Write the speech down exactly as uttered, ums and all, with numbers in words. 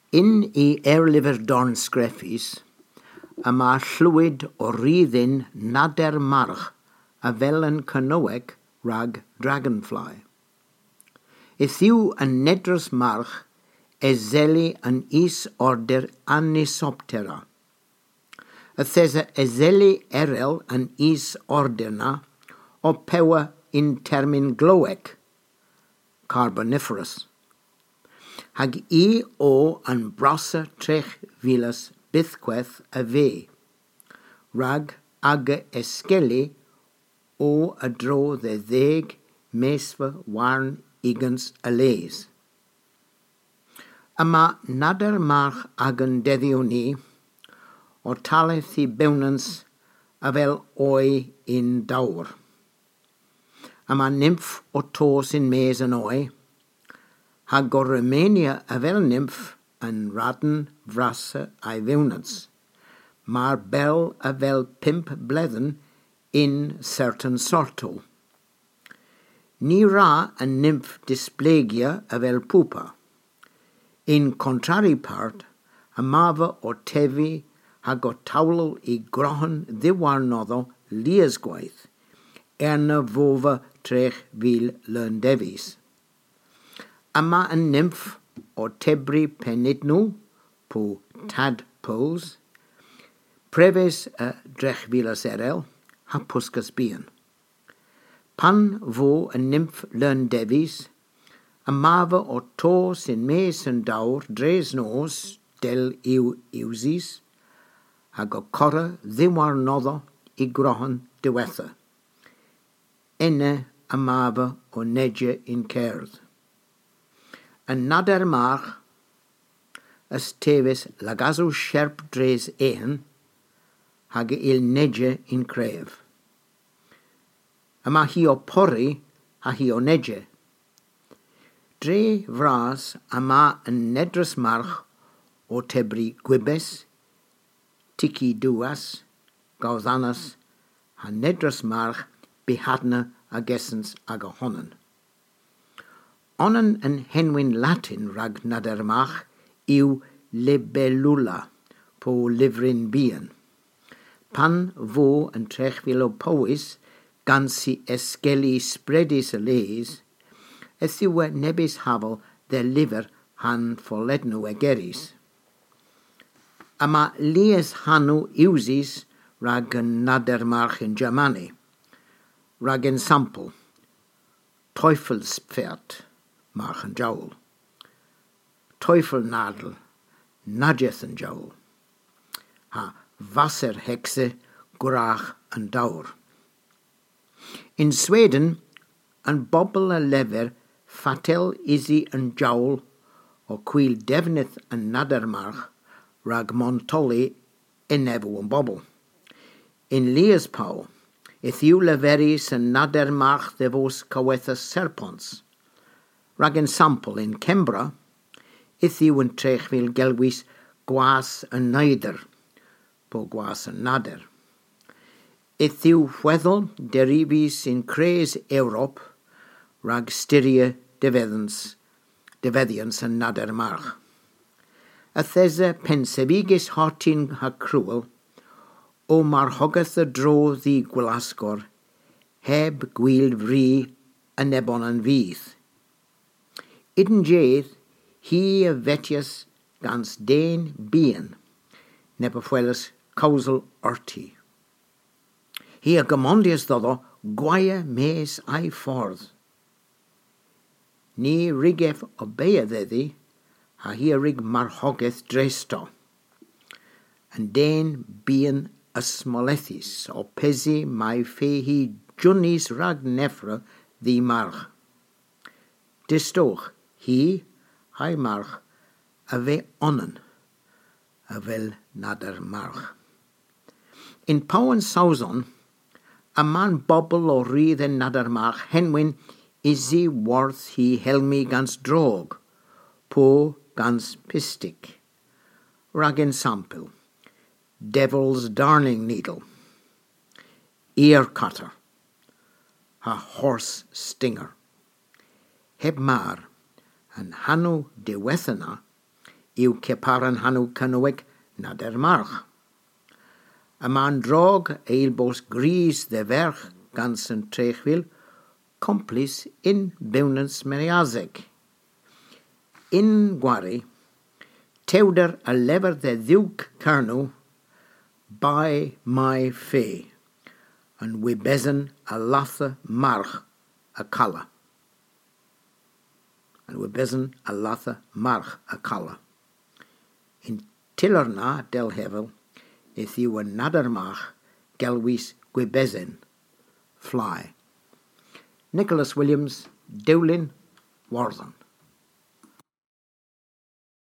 In I erlyfr dorn sgreffis, a ma llwyd o ryddyn nader march a fel yn cynoweg rag dragonfly. Ithiw yn nedrys march ezeli yn is order Anisoptera. Ythesa ezeli erel yn is order na o pewa in termin gloweg, Carboniferous. Hag I o yn brasa trech filas bythqueth a fe, rag aga esgeli o a dro dde ddeg mesfa warn igans a leis. Yma nader march agan deddio ni, o taleth I bewnans a fel oi in dawr. Yma nymff o tos in mes yn oi, hag o Romania a fel nymff yn radn frasa a'i fewnans, mae'r bel a fel pimp bledden in certain sorto. Ni ra a nymff displegia a fel pupa. In contrary part, a mafa o tefi hag o tawlo I grohan ddiwarnoddo liasgwaith, erna fofa trech fil lyndevis. Yma yn nymff o tebri penidnw, po tadpoles, prefes y drechfilas erel, hapuscas bian. Pan fo yn nymff lyndevis, a mafa o to sy'n mes yn dawr dres nos del i'w iwsis, hag o cora ddiwarnoddo I grohan diwetha. Enne a mafa o nedje in cerdd. Yn nader march, ys tefis lagaso sherp dres ehan, hag il nedje in cref. Yma hi o pori a hi o nedje. Dre fras yma yn nedrys march o tebri gwybes, tiki duas, gawddanas, a nedrys march bihadna a gesens ag o honan. Onan yn henwyn Latin rag nader march yw libellula po lyfryn bian. Pan fo yn trechfil o powys gan si esgeli spreadis y leis, ythyw e nebys hafel dde lyfr han folednw egeris. Yma lies hanw iwsis rag yn nader march yn Germani, rag yn sampl, Teufelspferd, march yn jawl, Teufelnadel, nadjeth yn jawl, ha Wasserhexe, gwrach yn dawr. In Sweden, yn bobl y lefer fatel isi yn jawl o cwyl defnydd yn nader march rag montoli enefw yn bobl. In Lias Paw, ythyw leferis yn nader march ddefos cawetha serpons. Rag yn sampl in Cembra, ythyw yn trechfil gelwys gwas yn neidr, po gwas yn nader. Ythyw weddol derifis in cres Ewrop, rag styria defeddans, defeddians yn nader march. Ythesa pensebigis hortin ha crwel, o marhogath y dro ddi gwilasgor, heb gwyl fri yn ebon yn fydd. Ydyn jedd, hi y fetias gans den bian, nepafwelas causal orti. Hi a gymondias ddoddo gwaia mes a'i ffordd. Ni rigef o beia ddeddi, a hi a rig marhogaeth dresto. Yn den bian ysmolethis o pesi mai fe hi jwnis rag nefra ddi march. Distoch, hi, hai march, a fe onan, a fel nader march. In Pawan Sawson, a man bobl o rydd yn nader march henwyn isi worth hi helmi gans drog, po gans pistic. Rag in sample, devil's darning needle, ear cutter, a horse stinger. Heb mar, yn hanw diwethana, yw ceparan hanw cynwig na der march. Y man drog eil bos gris de ferch gans yn trechfil, complis in bewnans meriazeg. In gwari, tewder a lever de ddiwg carnw, by my fe, and wybesen a latha march a cala. And wybesen a latha march a cala. In tillerna del hevel, if you were nadermach, gelwis gwybesen, fly. Nicholas Williams, Dowlin, Wortham.